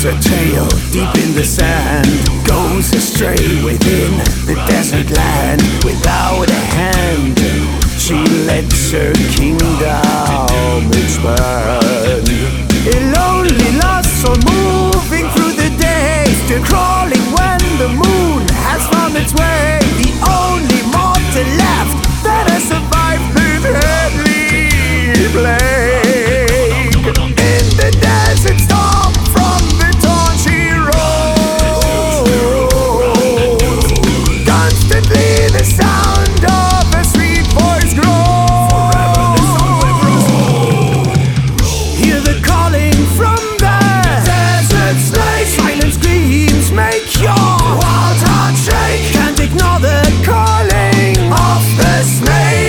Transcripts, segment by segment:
a trail deep in the sand, goes astray within the desert land. Without a hand, she lets her kingdom expand. A lonely lost soul moving through the day, still crawling when the moon has found its way. The only mortal left that has survived this deadly plague. In the desert storm from the dawn she rose. Constantly the sound of a sweet voice grows. Hear the calling from the desert snake. Silent screams make your wild heart shake. Can't ignore the calling of the snake.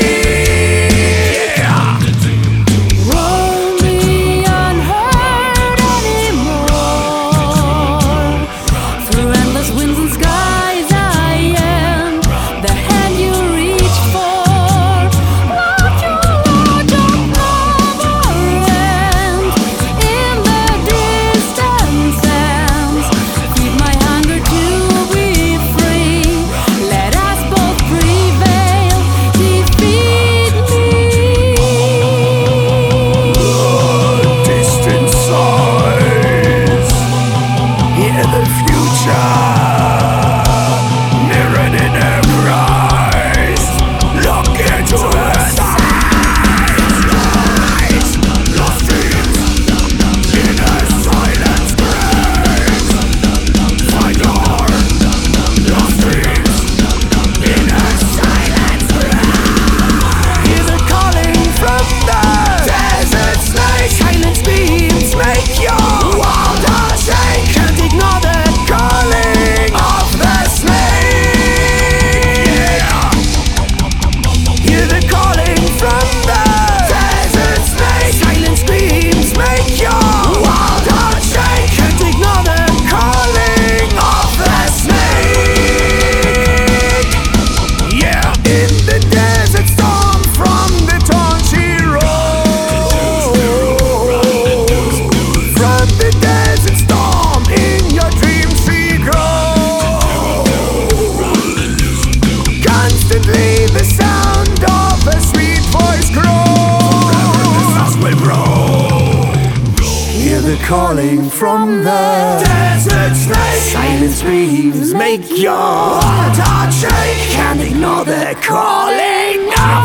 Won't be unheard anymore. Through endless winds and skies I am the hand you reach for. Love you, Lord, don't never end. In the distant sands, feed my hunger to be free. Let us both prevail, defeat me. Distant sighs, hear the future mirrored in her cries. Look into her eyes. Lost dreams in her silent grace. Find your lost dreams in her silent grace. Hear the calling from the desert snake. Silent screams make your wild heart shake. Can't ignore the calling of the snake. Hear the calling from the desert snake. Silent screams make your wild heart shake. Can't ignore the calling of the snake. Yeah, in the desert storm from the dawn she rose. From the desert storm in your dreams she grows. Constantly the sound of a sweet voice grows. Will grow. Hear the calling from the desert snake. Silent screams make your heart shake. Can't ignore the calling of